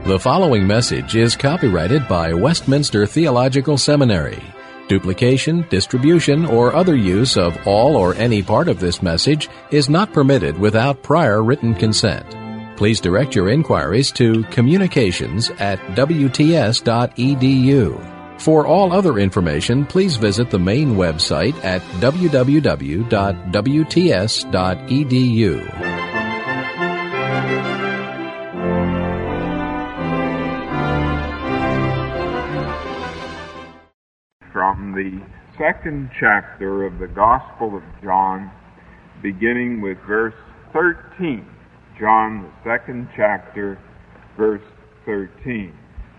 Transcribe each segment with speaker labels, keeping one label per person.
Speaker 1: The following message is copyrighted by Westminster Theological Seminary. Duplication, distribution, or other use of all or any part of this message is not permitted without prior written consent. Please direct your inquiries to communications@wts.edu. For all other information, please visit the main website at www.wts.edu.
Speaker 2: From the second chapter of the Gospel of John, beginning with verse 13. John, the second chapter, verse 13.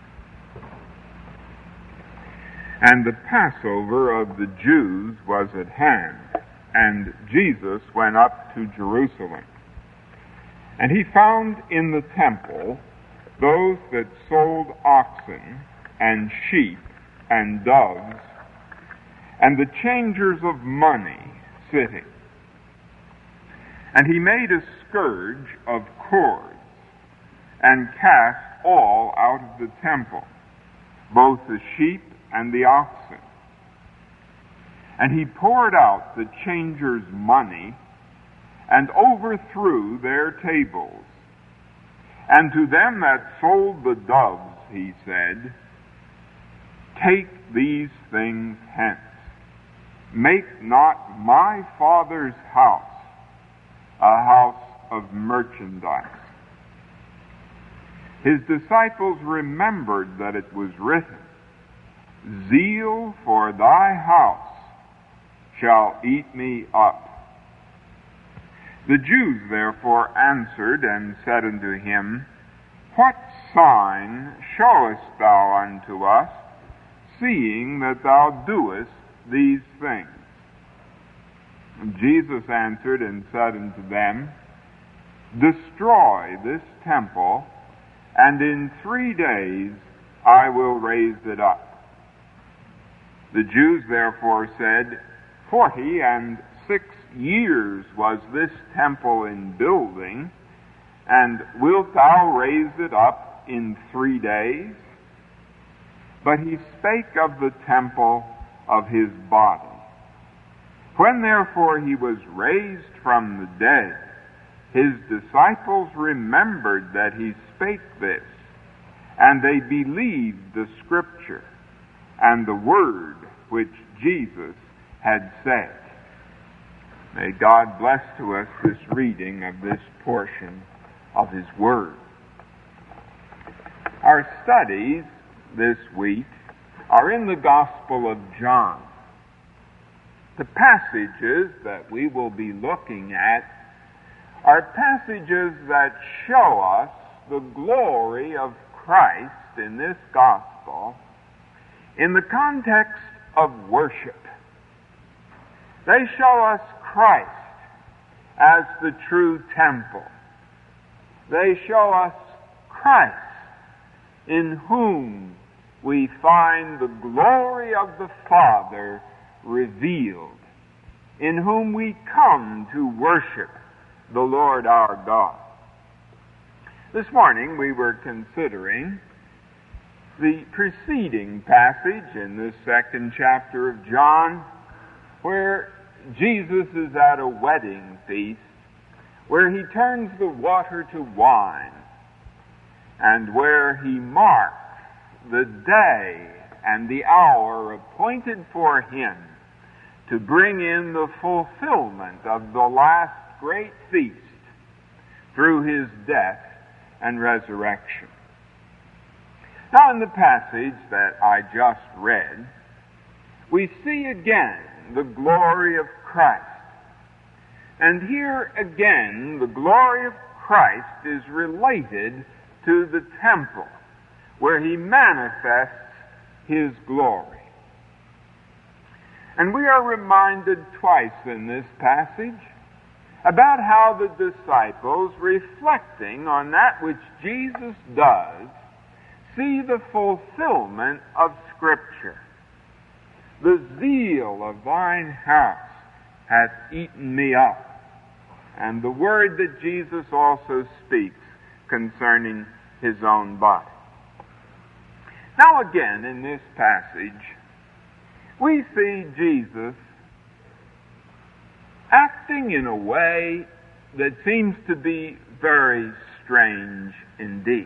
Speaker 2: And the Passover of the Jews was at hand, and Jesus went up to Jerusalem. And he found in the temple those that sold oxen and sheep and doves, and the changers of money sitting. And he made a scourge of cords, and cast all out of the temple, both the sheep and the oxen. And he poured out the changers' money, and overthrew their tables. And to them that sold the doves he said, Take these things hence. Make not my Father's house a house of merchandise. His disciples remembered that it was written, Zeal for thy house shall eat me up. The Jews therefore answered and said unto him, What sign showest thou unto us, seeing that thou doest these things? And Jesus answered and said unto them, Destroy this temple, and in 3 days I will raise it up. The Jews therefore said, 46 years was this temple in building, and wilt thou raise it up in 3 days? But he spake of the temple of his body. When therefore he was raised from the dead, his disciples remembered that he spake this, and they believed the Scripture and the word which Jesus had said. May God bless to us this reading of this portion of His Word. Our studies this week are in the Gospel of John. The passages that we will be looking at are passages that show us the glory of Christ in this Gospel in the context of worship. They show us Christ as the true temple. They show us Christ in whom we find the glory of the Father revealed, in whom we come to worship the Lord our God. This morning we were considering the preceding passage in this second chapter of John, where Jesus is at a wedding feast, where he turns the water to wine, and where he marks the day and the hour appointed for him to bring in the fulfillment of the last great feast through his death and resurrection. Now, in the passage that I just read, we see again the glory of Christ. And here again, the glory of Christ is related to the temple, where he manifests his glory. And we are reminded twice in this passage about how the disciples, reflecting on that which Jesus does, see the fulfillment of Scripture. The zeal of thine house hath eaten me up. And the word that Jesus also speaks concerning his own body. Now again, in this passage, we see Jesus acting in a way that seems to be very strange indeed.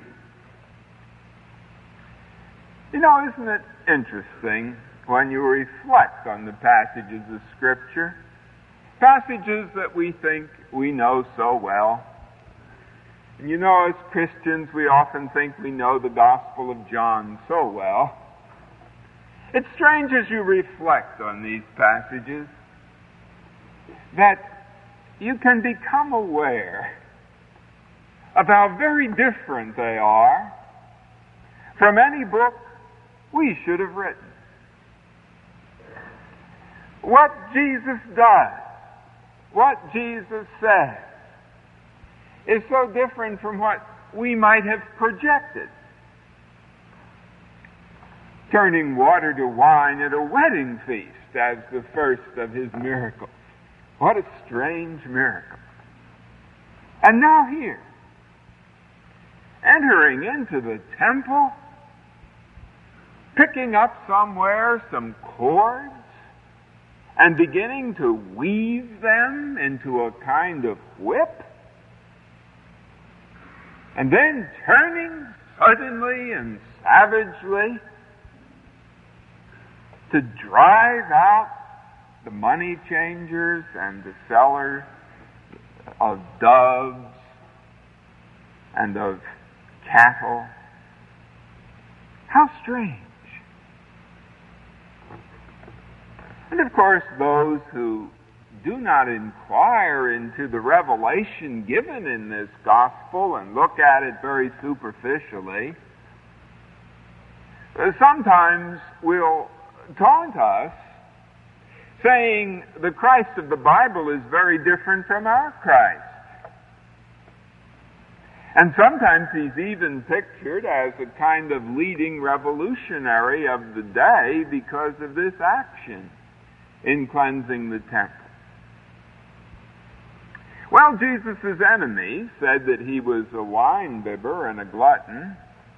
Speaker 2: You know, isn't it interesting when you reflect on the passages of Scripture, passages that we think we know so well? And you know, as Christians, we often think we know the Gospel of John so well. It's strange as you reflect on these passages that you can become aware of how very different they are from any book we should have written. What Jesus does, what Jesus says, is so different from what we might have projected. Turning water to wine at a wedding feast as the first of his miracles. What a strange miracle. And now here, entering into the temple, picking up somewhere some cords, and beginning to weave them into a kind of whip, and then turning suddenly and savagely to drive out the money changers and the sellers of doves and of cattle. How strange. And of course, those who do not inquire into the revelation given in this gospel and look at it very superficially, sometimes will taunt us, saying the Christ of the Bible is very different from our Christ. And sometimes he's even pictured as a kind of leading revolutionary of the day because of this action in cleansing the temple. Well, Jesus' enemies said that he was a wine-bibber and a glutton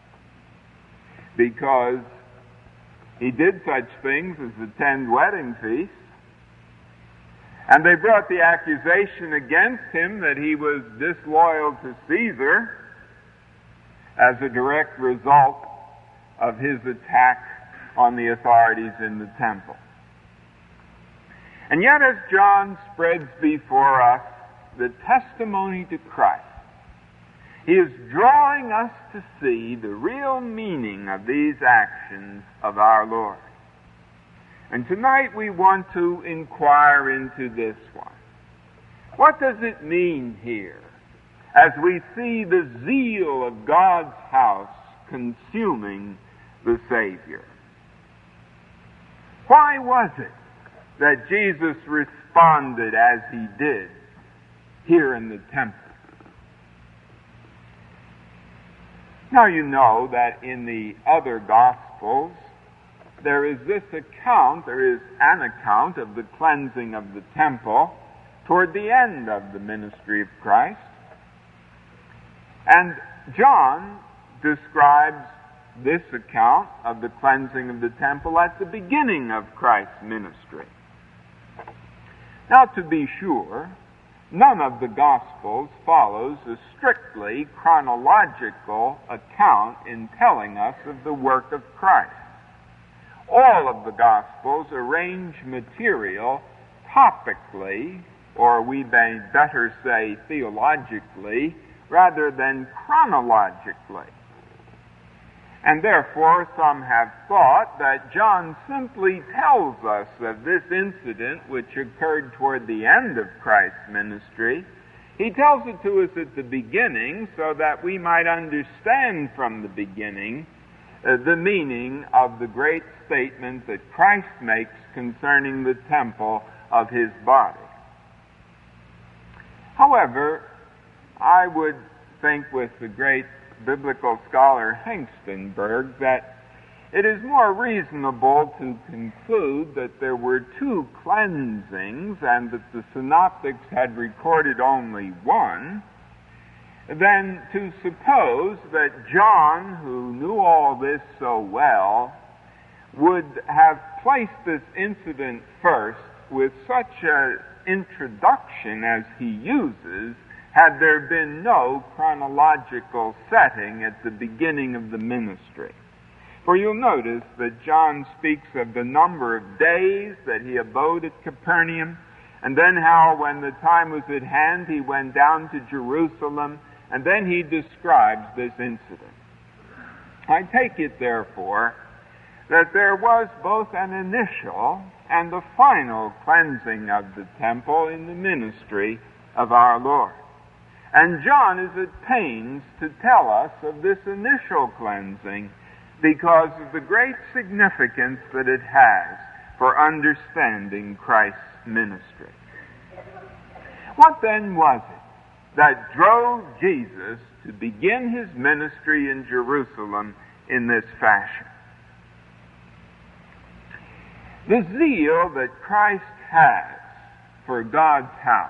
Speaker 2: because he did such things as attend wedding feasts. And they brought the accusation against him that he was disloyal to Caesar as a direct result of his attack on the authorities in the temple. And yet, as John spreads before us the testimony to Christ, he is drawing us to see the real meaning of these actions of our Lord. And tonight we want to inquire into this one. What does it mean here as we see the zeal of God's house consuming the Savior? Why was it that Jesus responded as he did here in the temple? Now you know that in the other Gospels, there is an account of the cleansing of the temple toward the end of the ministry of Christ. And John describes this account of the cleansing of the temple at the beginning of Christ's ministry. Now, to be sure, none of the Gospels follows a strictly chronological account in telling us of the work of Christ. All of the Gospels arrange material topically, or we may better say theologically, rather than chronologically. And therefore, some have thought that John simply tells us of this incident which occurred toward the end of Christ's ministry. He tells it to us at the beginning so that we might understand from the beginning the meaning of the great statement that Christ makes concerning the temple of his body. However, I would think with the great biblical scholar Hengstenberg that it is more reasonable to conclude that there were two cleansings and that the synoptics had recorded only one, than to suppose that John, who knew all this so well, would have placed this incident first with such an introduction as he uses, had there been no chronological setting at the beginning of the ministry. For you'll notice that John speaks of the number of days that he abode at Capernaum, and then how when the time was at hand he went down to Jerusalem, and then he describes this incident. I take it, therefore, that there was both an initial and a final cleansing of the temple in the ministry of our Lord. And John is at pains to tell us of this initial cleansing because of the great significance that it has for understanding Christ's ministry. What then was it that drove Jesus to begin his ministry in Jerusalem in this fashion? The zeal that Christ has for God's house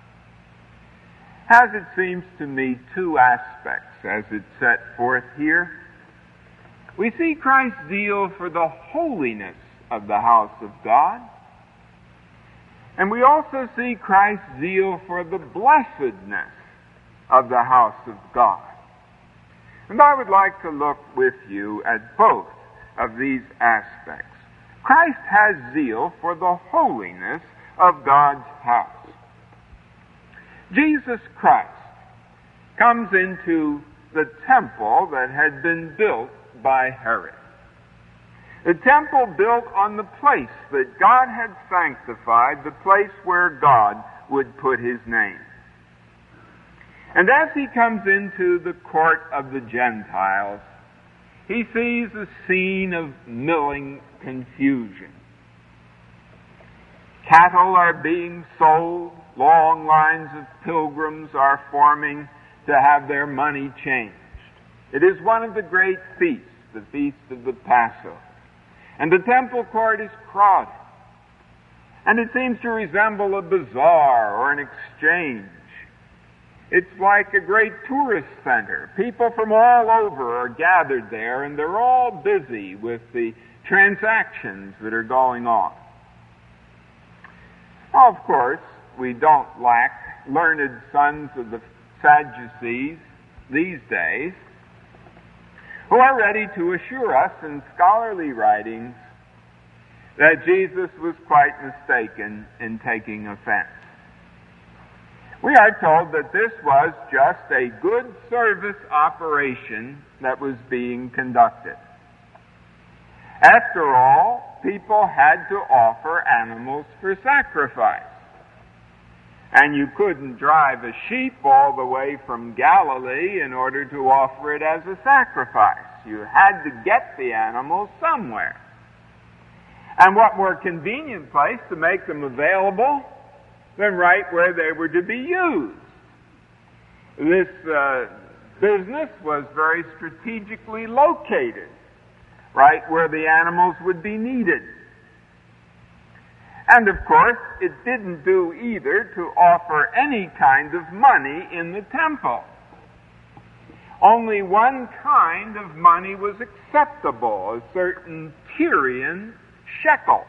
Speaker 2: has, it seems to me, two aspects as it's set forth here. We see Christ's zeal for the holiness of the house of God, and we also see Christ's zeal for the blessedness of the house of God. And I would like to look with you at both of these aspects. Christ has zeal for the holiness of God's house. Jesus Christ comes into the temple that had been built by Herod. The temple built on the place that God had sanctified, the place where God would put his name. And as he comes into the court of the Gentiles, he sees a scene of milling confusion. Cattle are being sold, long lines of pilgrims are forming to have their money changed. It is one of the great feasts, the feast of the Passover. And the temple court is crowded. And it seems to resemble a bazaar or an exchange. It's like a great tourist center. People from all over are gathered there, and they're all busy with the transactions that are going on. Now, of course, we don't lack learned sons of the Sadducees these days who are ready to assure us in scholarly writings that Jesus was quite mistaken in taking offense. We are told that this was just a good service operation that was being conducted. After all, people had to offer animals for sacrifice. And you couldn't drive a sheep all the way from Galilee in order to offer it as a sacrifice. You had to get the animals somewhere. And what more convenient place to make them available than right where they were to be used? This business was very strategically located, right where the animals would be needed. And of course, it didn't do either to offer any kind of money in the temple. Only one kind of money was acceptable, a certain Tyrian shekel.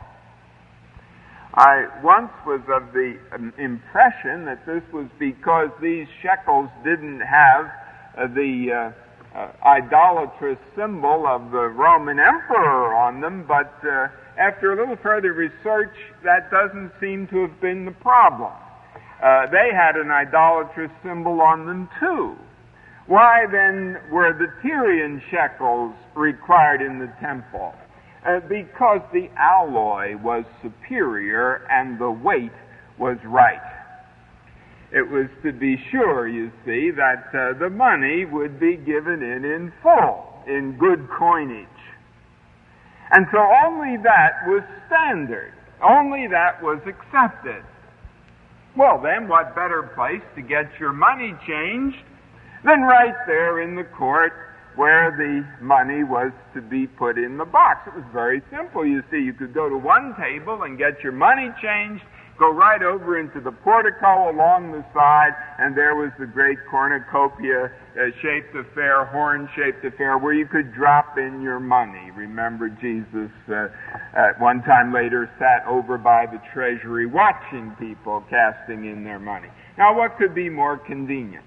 Speaker 2: I once was of the impression that this was because these shekels didn't have the idolatrous symbol of the Roman emperor on them, but after a little further research, that doesn't seem to have been the problem. They had an idolatrous symbol on them too. Why then were the Tyrian shekels required in the temple? Because the alloy was superior and the weight was right. It was to be sure, you see, that the money would be given in full, in good coinage. And so only that was standard. Only that was accepted. Well then, what better place to get your money changed than right there in the court where the money was to be put in the box. It was very simple. You see, you could go to one table and get your money changed, Go right over into the portico along the side, and there was the great cornucopia-shaped affair, horn-shaped affair, where you could drop in your money. Remember, Jesus at one time later sat over by the treasury watching people casting in their money. Now, what could be more convenient?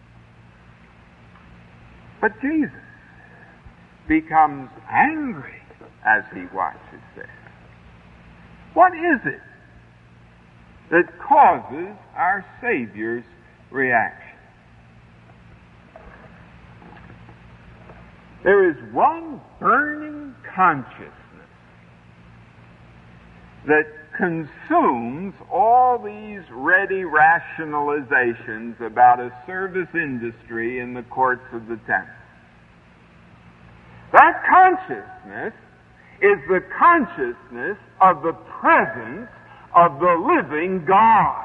Speaker 2: But Jesus becomes angry as he watches this. What is it that causes our Savior's reaction? There is one burning consciousness that consumes all these ready rationalizations about a service industry in the courts of the temple. That consciousness is the consciousness of the presence of the living God.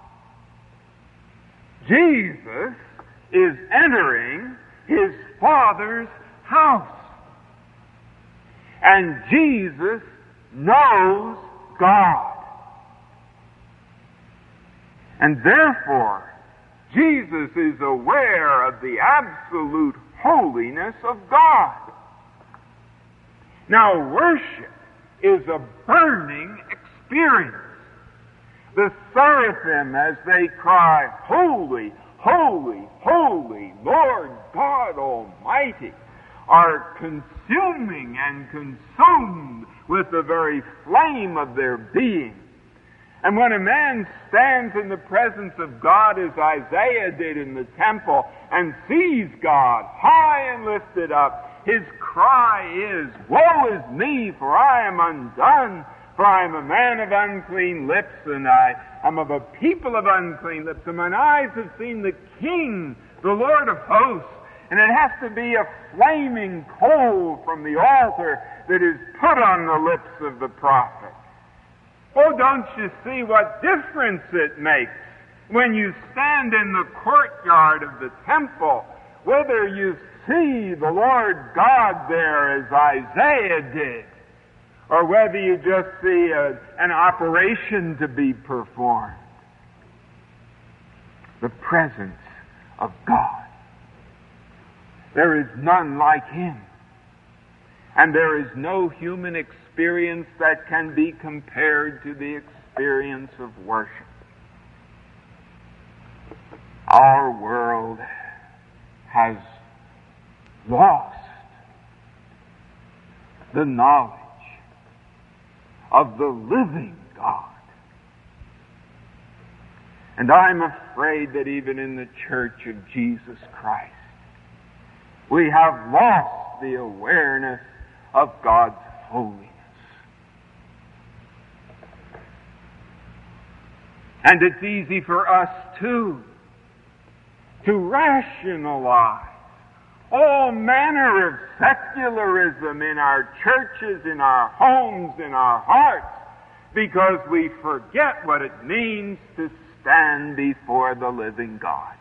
Speaker 2: Jesus is entering his Father's house. And Jesus knows God. And therefore, Jesus is aware of the absolute holiness of God. Now, worship is a burning experience. The seraphim, as they cry, "Holy, holy, holy, Lord God Almighty," are consuming and consumed with the very flame of their being. And when a man stands in the presence of God, as Isaiah did in the temple, and sees God high and lifted up, his cry is, "Woe is me, for I am undone, for I am a man of unclean lips, and I am of a people of unclean lips, and mine eyes have seen the King, the Lord of hosts." And it has to be a flaming coal from the altar that is put on the lips of the prophet. Oh, don't you see what difference it makes when you stand in the courtyard of the temple, whether you see the Lord God there as Isaiah did, or whether you just see an operation to be performed. The presence of God. There is none like him. And there is no human experience that can be compared to the experience of worship. Our world has lost the knowledge of the living God. And I'm afraid that even in the Church of Jesus Christ, we have lost the awareness of God's holiness. And it's easy for us, too, to rationalize all manner of secularism in our churches, in our homes, in our hearts, because we forget what it means to stand before the living God.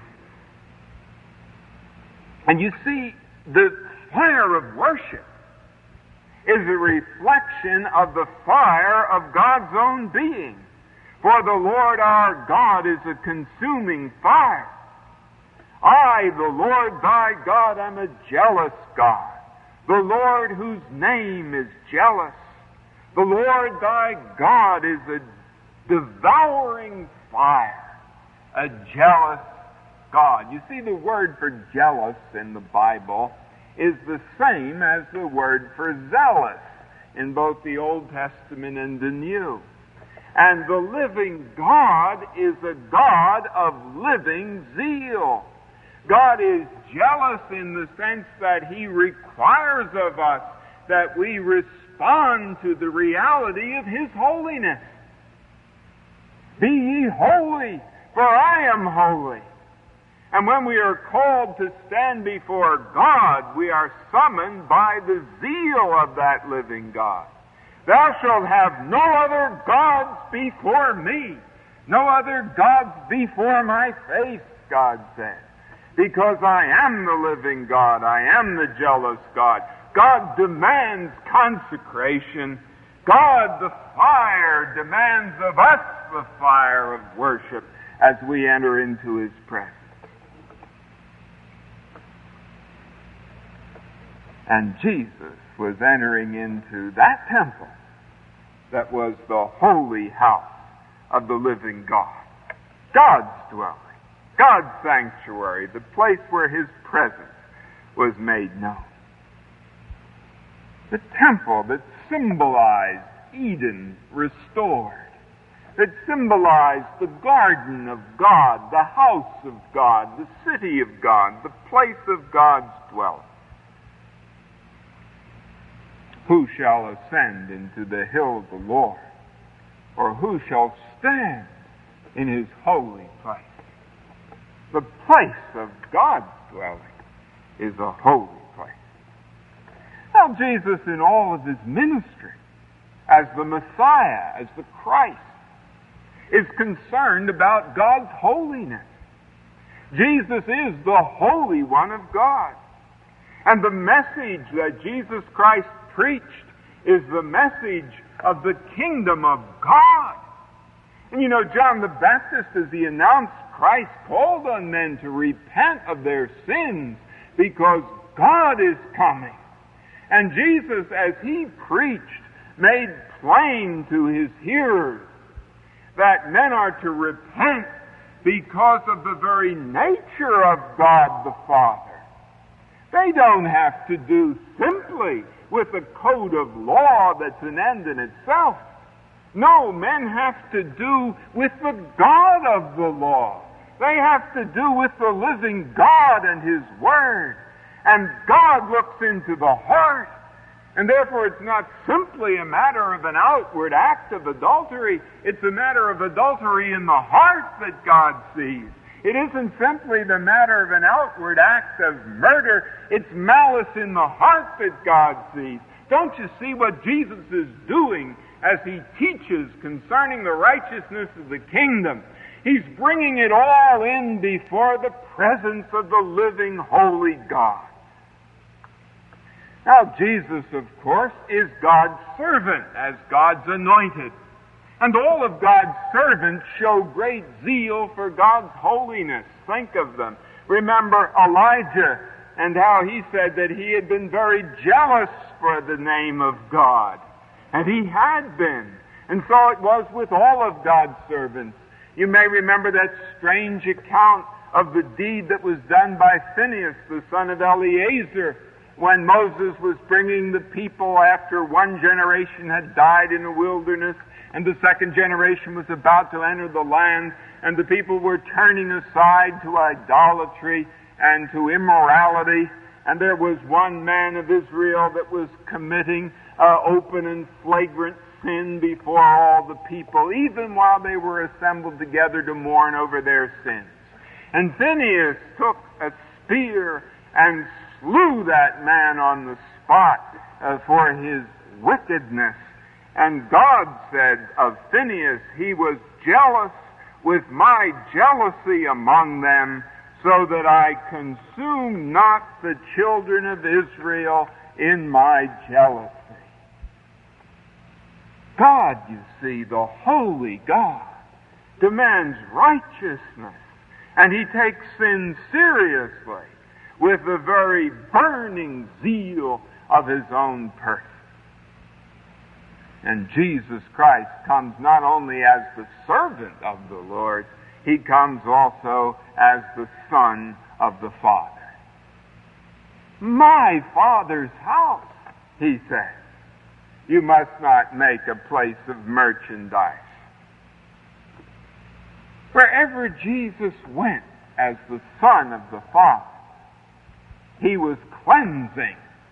Speaker 2: And you see, the fire of worship is a reflection of the fire of God's own being. For the Lord our God is a consuming fire. I, the Lord thy God, am a jealous God. The Lord whose name is jealous. The Lord thy God is a devouring fire, a jealous God. You see, the word for jealous in the Bible is the same as the word for zealous in both the Old Testament and the New. And the living God is a God of living zeal. God is jealous in the sense that he requires of us that we respond to the reality of his holiness. Be ye holy, for I am holy. And when we are called to stand before God, we are summoned by the zeal of that living God. Thou shalt have no other gods before me, no other gods before my face, God said. Because I am the living God, I am the jealous God. God demands consecration. God the fire demands of us the fire of worship as we enter into His presence. And Jesus was entering into that temple that was the holy house of the living God. God's dwelling, God's sanctuary, the place where His presence was made known. The temple that symbolized Eden restored, that symbolized the garden of God, the house of God, the city of God, the place of God's dwelling. Who shall ascend into the hill of the Lord? Or who shall stand in His holy place? The place of God's dwelling is a holy place. Now, Jesus, in all of His ministry, as the Messiah, as the Christ, is concerned about God's holiness. Jesus is the Holy One of God. And the message that Jesus Christ preached is the message of the kingdom of God. And you know, John the Baptist, as he announced Christ, called on men to repent of their sins because God is coming. And Jesus, as he preached, made plain to his hearers that men are to repent because of the very nature of God the Father. They don't have to do simply with a code of law that's an end in itself. No, men have to do with the God of the law. They have to do with the living God and His Word. And God looks into the heart. And therefore it's not simply a matter of an outward act of adultery. It's a matter of adultery in the heart that God sees. It isn't simply the matter of an outward act of murder. It's malice in the heart that God sees. Don't you see what Jesus is doing as He teaches concerning the righteousness of the kingdom? He's bringing it all in before the presence of the living, holy God. Now, Jesus, of course, is God's servant, as God's anointed. And all of God's servants show great zeal for God's holiness. Think of them. Remember Elijah and how he said that he had been very jealous for the name of God. And he had been. And so it was with all of God's servants. You may remember that strange account of the deed that was done by Phinehas, the son of Eleazar, when Moses was bringing the people after one generation had died in the wilderness and the second generation was about to enter the land, and the people were turning aside to idolatry and to immorality, and there was one man of Israel that was committing open and flagrant sin before all the people, even while they were assembled together to mourn over their sins. And Phinehas took a spear and slew that man on the spot for his wickedness. And God said of Phinehas, he was jealous with my jealousy among them, so that I consume not the children of Israel in my jealousy. God, you see, the holy God, demands righteousness, and He takes sin seriously with the very burning zeal of His own person. And Jesus Christ comes not only as the servant of the Lord, He comes also as the Son of the Father. My Father's house, He says, you must not make a place of merchandise. Wherever Jesus went as the Son of the Father, He was cleansing.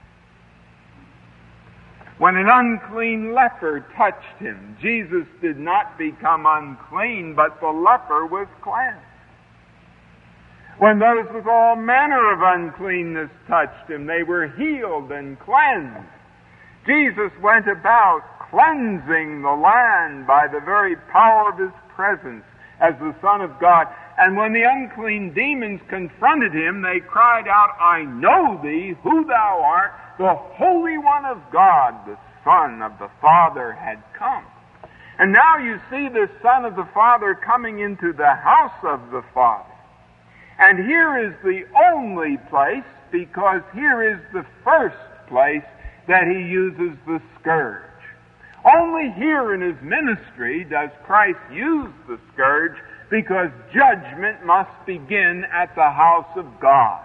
Speaker 2: When an unclean leper touched Him, Jesus did not become unclean, but the leper was cleansed. When those with all manner of uncleanness touched Him, they were healed and cleansed. Jesus went about cleansing the land by the very power of His presence as the Son of God. And when the unclean demons confronted Him, they cried out, I know Thee, who Thou art, the Holy One of God, the Son of the Father had come. And now you see this Son of the Father coming into the house of the Father. And here is the only place, because here is the first place that he uses the scourge. Only here in his ministry does Christ use the scourge, because judgment must begin at the house of God.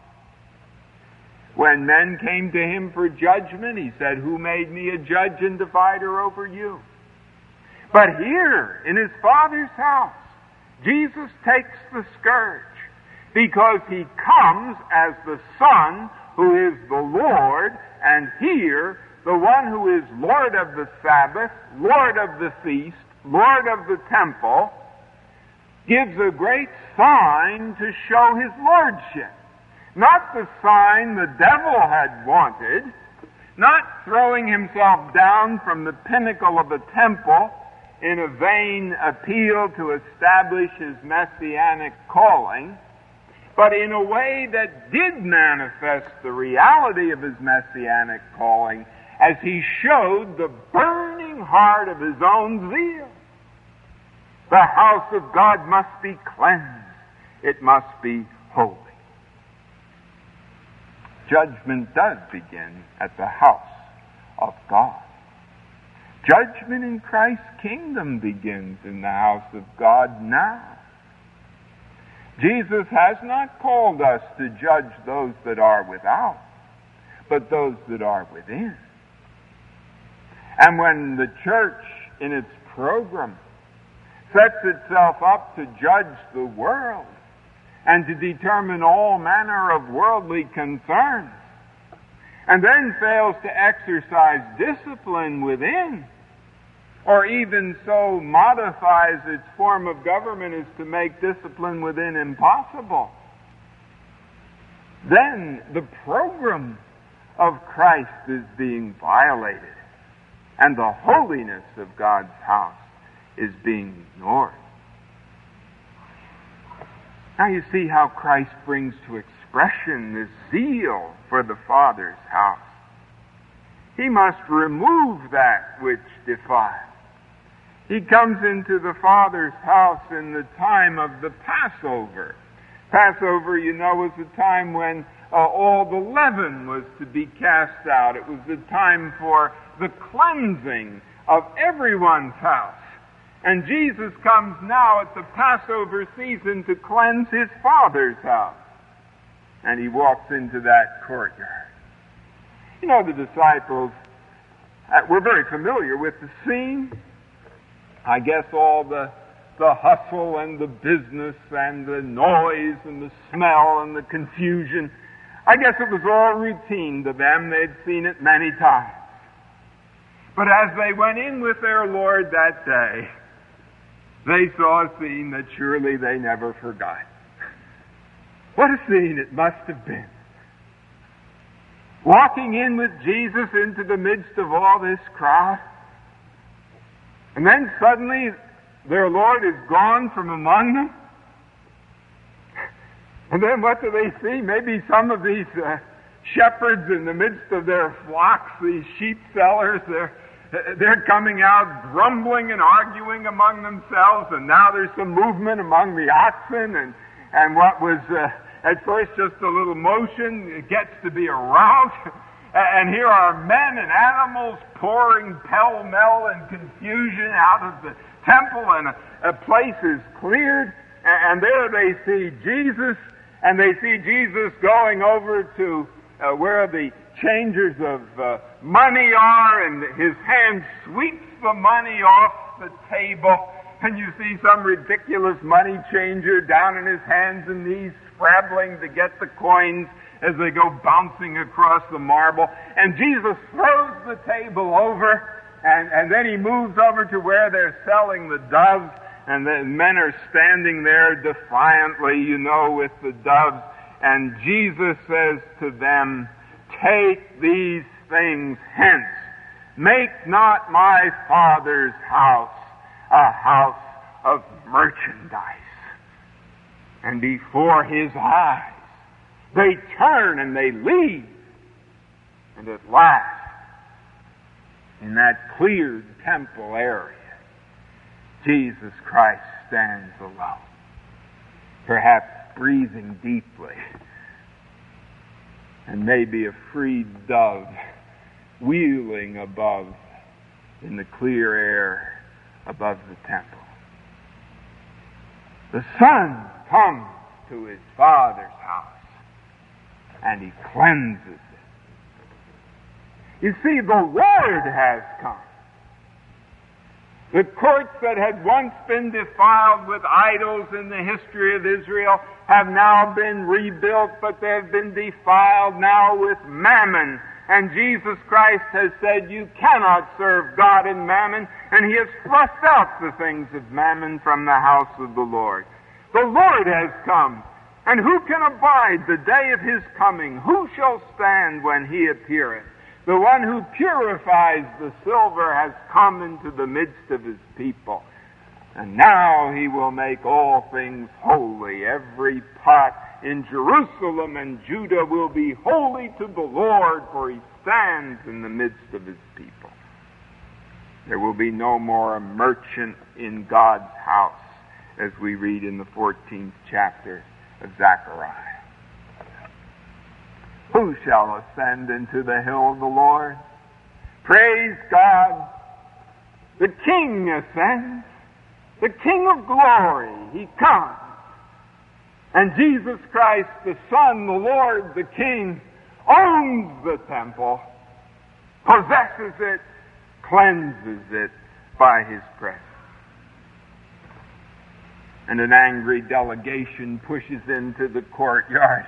Speaker 2: When men came to him for judgment, he said, "Who made me a judge and divider over you?" But here, in his Father's house, Jesus takes the scourge, because he comes as the Son who is the Lord, and here, the one who is Lord of the Sabbath, Lord of the feast, Lord of the temple, gives a great sign to show his lordship. Not the sign the devil had wanted, not throwing himself down from the pinnacle of the temple in a vain appeal to establish his messianic calling, but in a way that did manifest the reality of his messianic calling as he showed the burning heart of his own zeal. The house of God must be cleansed. It must be holy. Judgment does begin at the house of God. Judgment in Christ's kingdom begins in the house of God now. Jesus has not called us to judge those that are without, but those that are within. And when the church, in its program, sets itself up to judge the world and to determine all manner of worldly concerns, and then fails to exercise discipline within, or even so modifies its form of government as to make discipline within impossible, then the program of Christ is being violated, and the holiness of God's house is being ignored. Now you see how Christ brings to expression this zeal for the Father's house. He must remove that which defiles. He comes into the Father's house in the time of the Passover. Passover, you know, was the time when all the leaven was to be cast out. It was the time for the cleansing of everyone's house. And Jesus comes now at the Passover season to cleanse his Father's house. And he walks into that courtyard. You know, the disciples were very familiar with the scene. I guess all the hustle and the business and the noise and the smell and the confusion, I guess it was all routine to them. They'd seen it many times. But as they went in with their Lord that day, they saw a scene that surely they never forgot. What a scene it must have been. Walking in with Jesus into the midst of all this crowd, and then suddenly their Lord is gone from among them. And then what do they see? Maybe some of these shepherds in the midst of their flocks, these sheep sellers, they're coming out grumbling and arguing among themselves, and now there's some movement among the oxen, and what was at first just a little motion, it gets to be a rout. And here are men and animals pouring pell-mell in confusion out of the temple, and a place is cleared, and there they see Jesus, and they see Jesus going over to where the changers of money are, and his hand sweeps the money off the table, and you see some ridiculous money changer down in his hands and knees scrabbling to get the coins as they go bouncing across the marble. And Jesus throws the table over, and then he moves over to where they're selling the doves, and the men are standing there defiantly, you know, with the doves. And Jesus says to them, "Take these things hence. Make not my Father's house a house of merchandise." And before his eyes, they turn and they leave. And at last, in that cleared temple area, Jesus Christ stands alone, perhaps breathing deeply, and maybe a freed dove wheeling above in the clear air above the temple. The Son comes to his Father's house, and he cleanses it. You see, the Lord has come. The courts that had once been defiled with idols in the history of Israel have now been rebuilt, but they have been defiled now with mammon. And Jesus Christ has said, you cannot serve God and mammon, and he has thrust out the things of mammon from the house of the Lord. The Lord has come, and who can abide the day of his coming? Who shall stand when he appeareth? The one who purifies the silver has come into the midst of his people. And now he will make all things holy. Every pot in Jerusalem and Judah will be holy to the Lord, for he stands in the midst of his people. There will be no more a merchant in God's house, as we read in the 14th chapter of Zechariah. Who shall ascend into the hill of the Lord? Praise God. The King ascends. The King of glory, he comes. And Jesus Christ, the Son, the Lord, the King, owns the temple, possesses it, cleanses it by his presence. And an angry delegation pushes into the courtyard.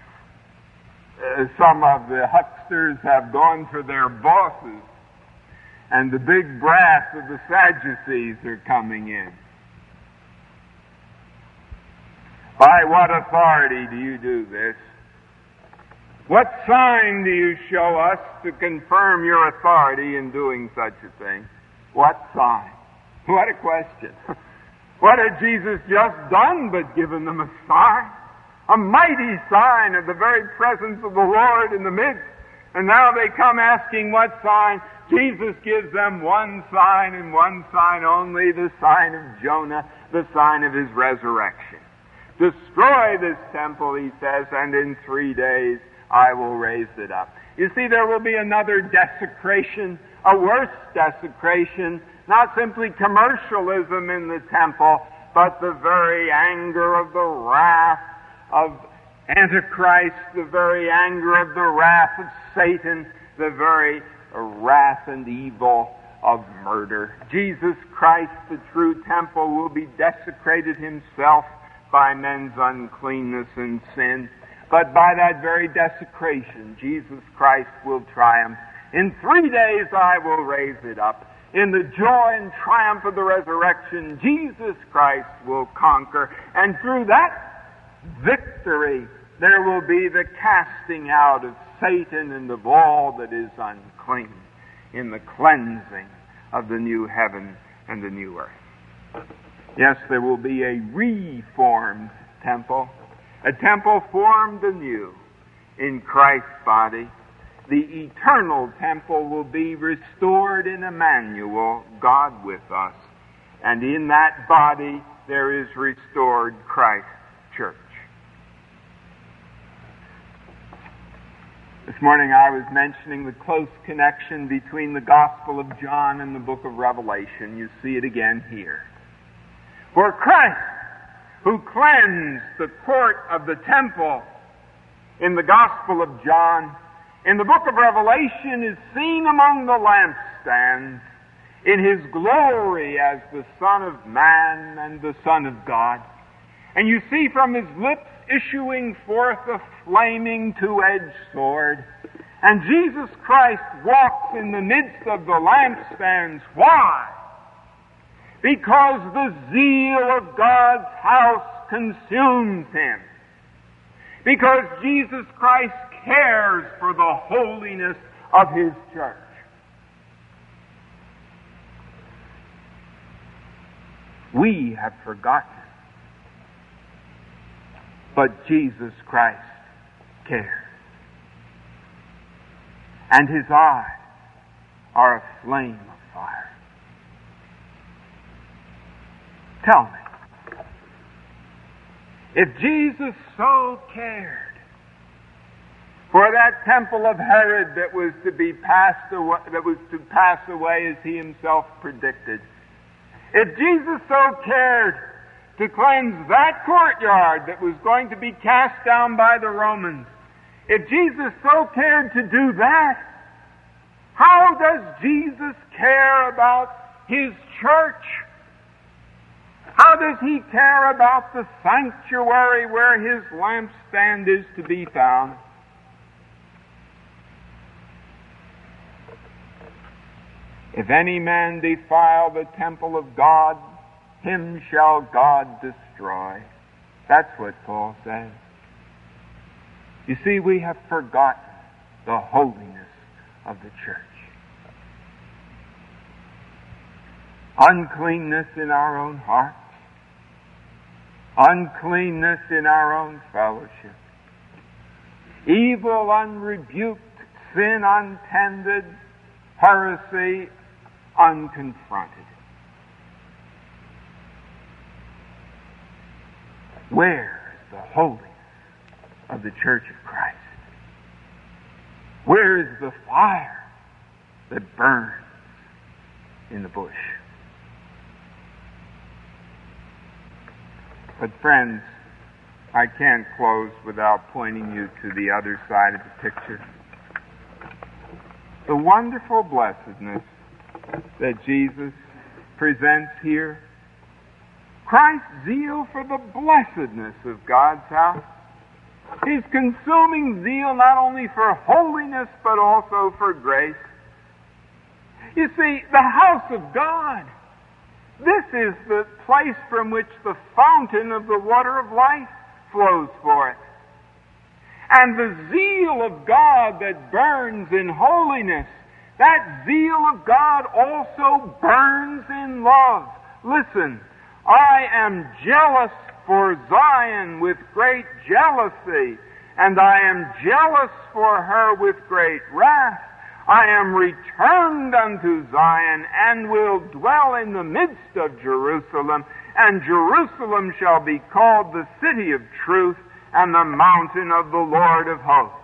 Speaker 2: Some of the hucksters have gone for their bosses, and the big brass of the Sadducees are coming in. By what authority do you do this? What sign do you show us to confirm your authority in doing such a thing? What sign? What a question. What had Jesus just done but given them a sign? A mighty sign of the very presence of the Lord in the midst. And now they come asking what sign. Jesus gives them one sign and one sign only, the sign of Jonah, the sign of his resurrection. Destroy this temple, he says, and in 3 days I will raise it up. You see, there will be another desecration, a worse desecration, not simply commercialism in the temple, but the very anger of the wrath of Antichrist, the very anger of the wrath of Satan, the very wrath and evil of murder. Jesus Christ, the true temple, will be desecrated himself by men's uncleanness and sin. But by that very desecration, Jesus Christ will triumph. In 3 days I will raise it up. In the joy and triumph of the resurrection, Jesus Christ will conquer. And through that victory, there will be the casting out of Satan and of all that is unclean in the cleansing of the new heaven and the new earth. Yes, there will be a reformed temple, a temple formed anew in Christ's body. The eternal temple will be restored in Emmanuel, God with us, and in that body there is restored Christ's church. This morning I was mentioning the close connection between the Gospel of John and the book of Revelation. You see it again here. For Christ, who cleansed the court of the temple in the Gospel of John, in the book of Revelation is seen among the lampstands in his glory as the Son of Man and the Son of God. And you see from his lips issuing forth a flaming two-edged sword. And Jesus Christ walks in the midst of the lampstands. Why? Because the zeal of God's house consumes him. Because Jesus Christ cares for the holiness of his church. We have forgotten. But Jesus Christ cares. And his eyes are a flame of fire. Tell me, if Jesus so cared for that temple of Herod that was to be passed away, that was to pass away as he himself predicted, if Jesus so cared to cleanse that courtyard that was going to be cast down by the Romans, if Jesus so cared to do that, how does Jesus care about His church? How does He care about the sanctuary where His lampstand is to be found? If any man defile the temple of God, him shall God destroy. That's what Paul says. You see, we have forgotten the holiness of the church. Uncleanness in our own hearts. Uncleanness in our own fellowship. Evil unrebuked, sin untended, heresy unconfronted. Where is the holiness of the Church of Christ? Where is the fire that burns in the bush? But friends, I can't close without pointing you to the other side of the picture. The wonderful blessedness that Jesus presents here. Christ's zeal for the blessedness of God's house. His consuming zeal not only for holiness but also for grace. You see, the house of God, this is the place from which the fountain of the water of life flows forth. And the zeal of God that burns in holiness, that zeal of God also burns in love. Listen, I am jealous for Zion with great jealousy, and I am jealous for her with great wrath. I am returned unto Zion, and will dwell in the midst of Jerusalem, and Jerusalem shall be called the city of truth, and the mountain of the Lord of hosts.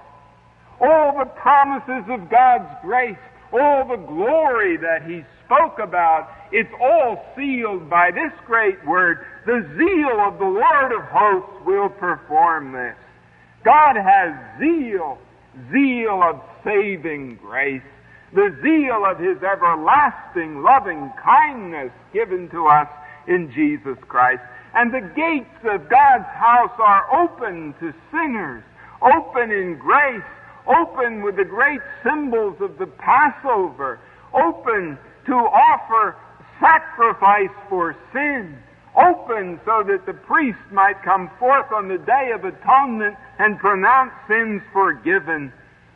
Speaker 2: All the promises of God's grace, all the glory that He spoke about, it's all sealed by this great word. The zeal of the Lord of hosts will perform this. God has zeal, zeal of saving grace, the zeal of His everlasting loving kindness given to us in Jesus Christ. And the gates of God's house are open to sinners, open in grace, open with the great symbols of the Passover, open to offer sacrifice for sin, open so that the priest might come forth on the Day of Atonement and pronounce sins forgiven.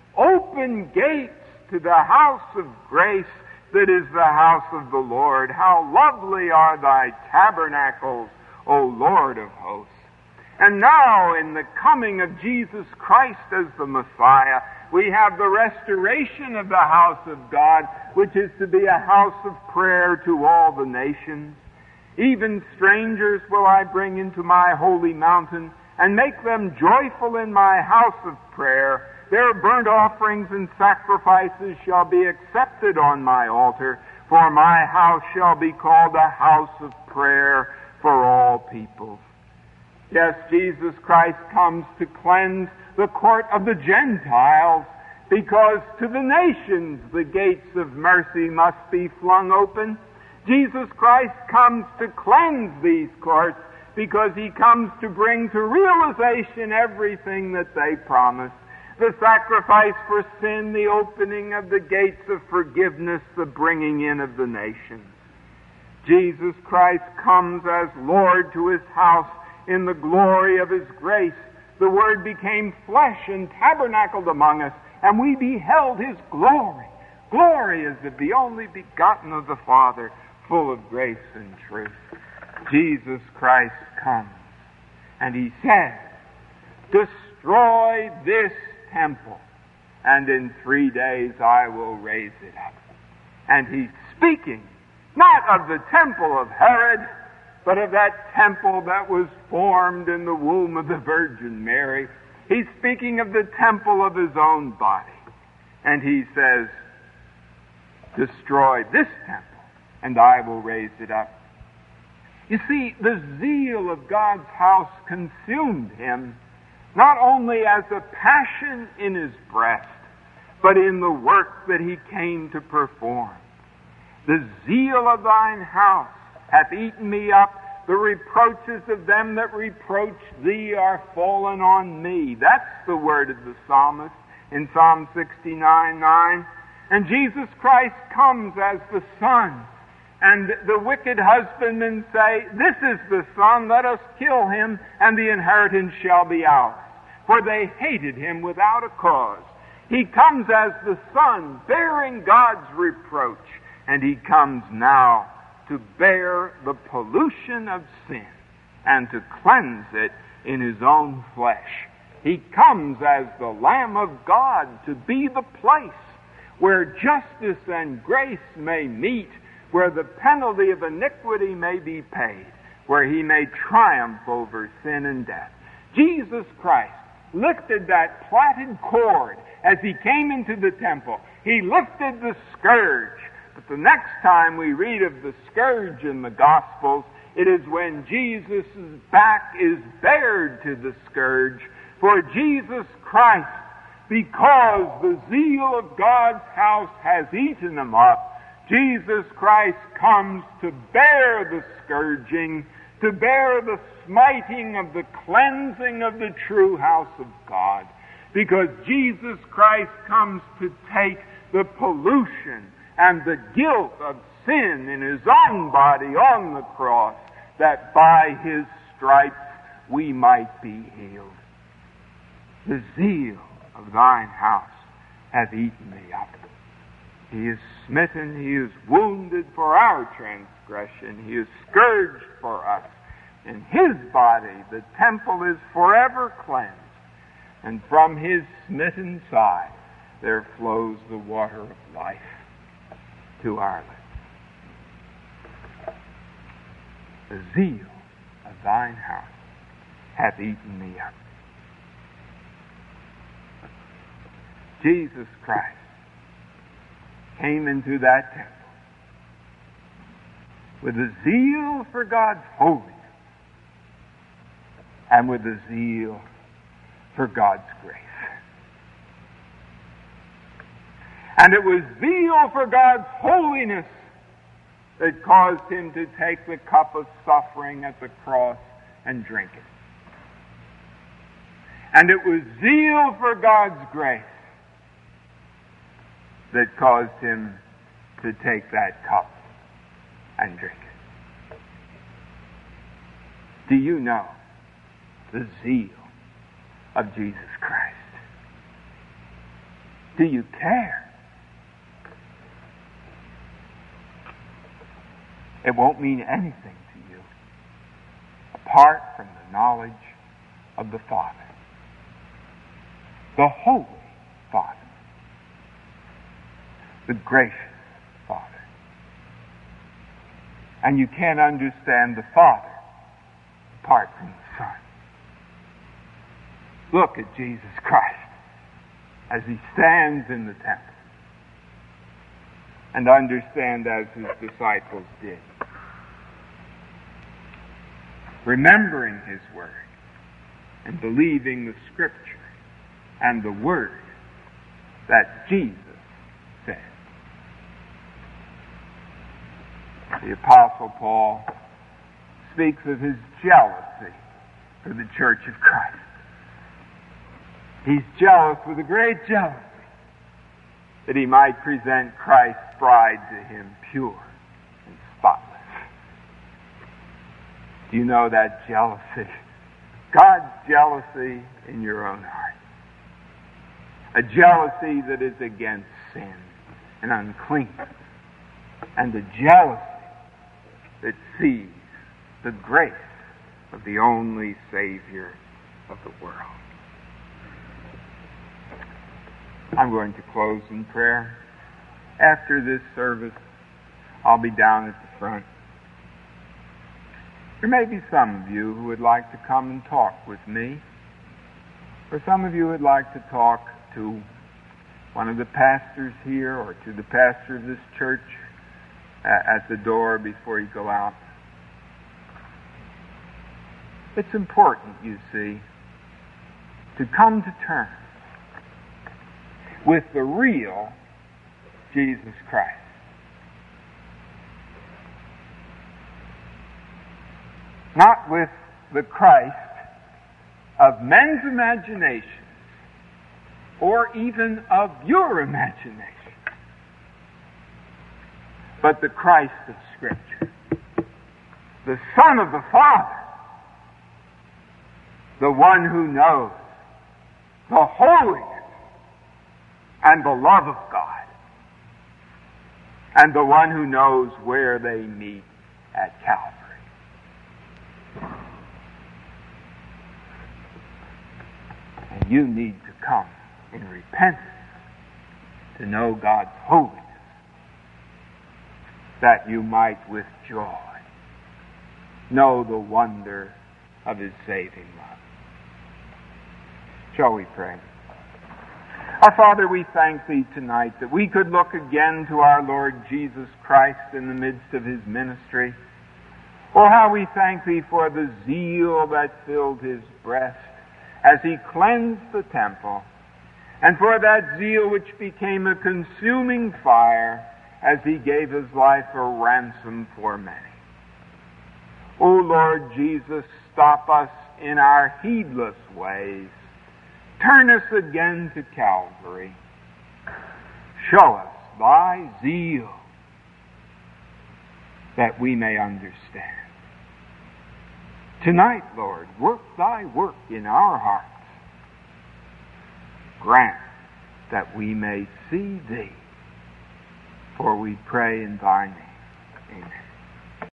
Speaker 2: Open gates to the house of grace that is the house of the Lord. How lovely are thy tabernacles, O Lord of hosts. And now, in the coming of Jesus Christ as the Messiah, we have the restoration of the house of God, which is to be a house of prayer to all the nations. Even strangers will I bring into my holy mountain, and make them joyful in my house of prayer. Their burnt offerings and sacrifices shall be accepted on my altar, for my house shall be called a house of prayer for all peoples. Yes, Jesus Christ comes to cleanse the court of the Gentiles, because to the nations the gates of mercy must be flung open. Jesus Christ comes to cleanse these courts, because He comes to bring to realization everything that they promised. The sacrifice for sin, the opening of the gates of forgiveness, the bringing in of the nations. Jesus Christ comes as Lord to His house in the glory of His grace. The Word became flesh and tabernacled among us, and we beheld His glory. Glory as of the only begotten of the Father, full of grace and truth. Jesus Christ comes, and He says, destroy this temple, and in 3 days I will raise it up. And he's speaking not of the temple of Herod, but of that temple that was formed in the womb of the Virgin Mary. He's speaking of the temple of his own body. And he says, destroy this temple, and I will raise it up. You see, the zeal of God's house consumed him, not only as a passion in his breast, but in the work that he came to perform. The zeal of thine house hath eaten me up. The reproaches of them that reproach thee are fallen on me. That's the word of the psalmist in Psalm 69:9. And Jesus Christ comes as the Son. And the wicked husbandmen say, this is the Son, let us kill him, and the inheritance shall be ours. For they hated him without a cause. He comes as the Son, bearing God's reproach. And he comes now to bear the pollution of sin and to cleanse it in his own flesh. He comes as the Lamb of God to be the place where justice and grace may meet, where the penalty of iniquity may be paid, where he may triumph over sin and death. Jesus Christ lifted that plaited cord as he came into the temple. He lifted the scourge. But the next time we read of the scourge in the Gospels, it is when Jesus' back is bared to the scourge. For Jesus Christ, because the zeal of God's house has eaten him up, Jesus Christ comes to bear the scourging, to bear the smiting of the cleansing of the true house of God. Because Jesus Christ comes to take the pollution and the guilt of sin in his own body on the cross, that by his stripes we might be healed. The zeal of thine house hath eaten me up. He is smitten, he is wounded for our transgression, he is scourged for us. In his body the temple is forever cleansed, and from his smitten side there flows the water of life to our lips. The zeal of thine house hath eaten me up. Jesus Christ came into that temple with a zeal for God's holiness and with a zeal for God's grace. And it was zeal for God's holiness that caused him to take the cup of suffering at the cross and drink it. And it was zeal for God's grace that caused him to take that cup and drink it. Do you know the zeal of Jesus Christ? Do you care? It won't mean anything to you apart from the knowledge of the Father, the Holy Father, the gracious Father. And you can't understand the Father apart from the Son. Look at Jesus Christ as he stands in the temple, and understand as his disciples did, remembering his word and believing the Scripture and the word that Jesus said. The Apostle Paul speaks of his jealousy for the Church of Christ. He's jealous with a great jealousy that he might present Christ's bride to him pure and spotless. Do you know that jealousy? God's jealousy in your own heart. A jealousy that is against sin and uncleanness. And a jealousy that sees the grace of the only Savior of the world. I'm going to close in prayer. After this service, I'll be down at the front. There may be some of you who would like to come and talk with me, or some of you would like to talk to one of the pastors here or to the pastor of this church at the door before you go out. It's important, you see, to come to terms with the real Jesus Christ. Not with the Christ of men's imaginations or even of your imagination, but the Christ of Scripture, the Son of the Father, the one who knows the holiness and the love of God, and the one who knows where they meet at Calvary. And you need to come in repentance to know God's holiness, that you might with joy know the wonder of His saving love. Shall we pray? Our Father, we thank Thee tonight that we could look again to our Lord Jesus Christ in the midst of His ministry. Oh, how we thank Thee for the zeal that filled His breast as He cleansed the temple, and for that zeal which became a consuming fire as He gave His life a ransom for many. O Lord Jesus, stop us in our heedless ways. Turn us again to Calvary. Show us Thy zeal that we may understand. Tonight, Lord, work Thy work in our hearts. Grant that we may see Thee, for we pray in Thy name. Amen.